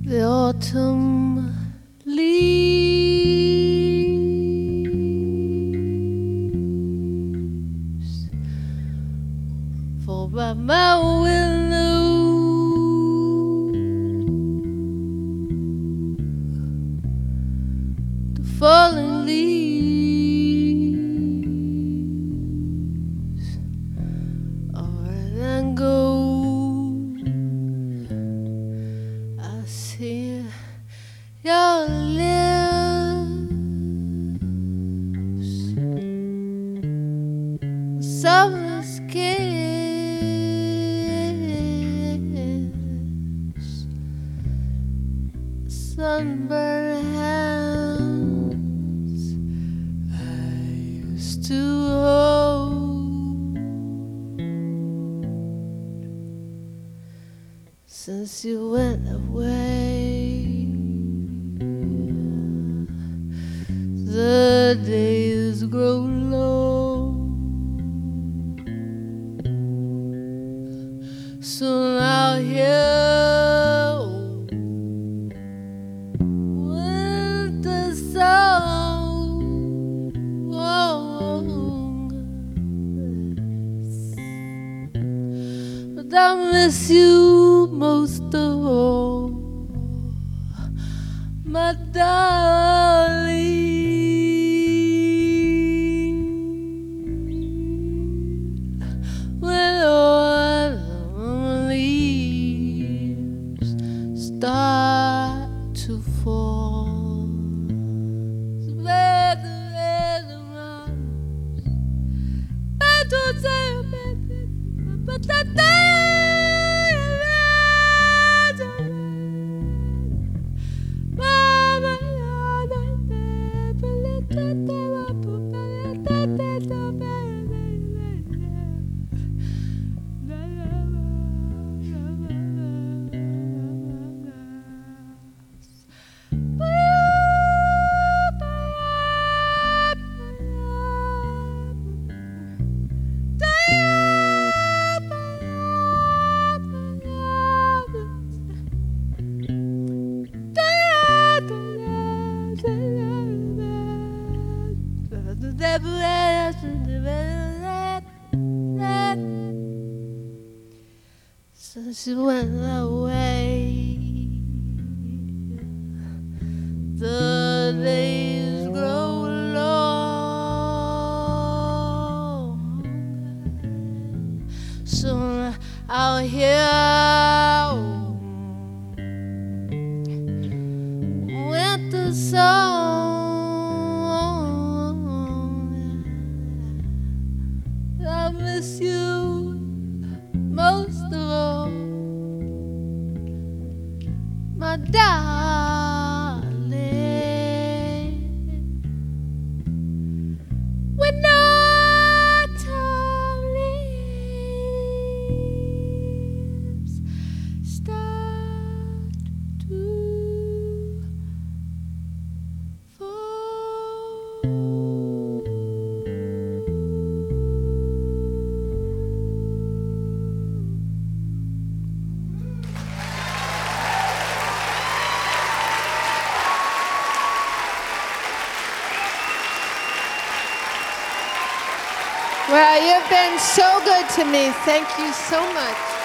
the autumn leaves fall by my window. The falling leaves are red and gold. I see your lips, summer's kiss, sunburned hands I used to hold. Since you went away, the days grow long. Soon I'll hear winter song. But I miss you most of all, my darling. When autumn leaves start to fall, since you went away, the days grow long. Soon I'll hear winter song. I miss you most of all, my darling. When autumn leaves start to fall. Well, you've been so good to me. Thank you so much.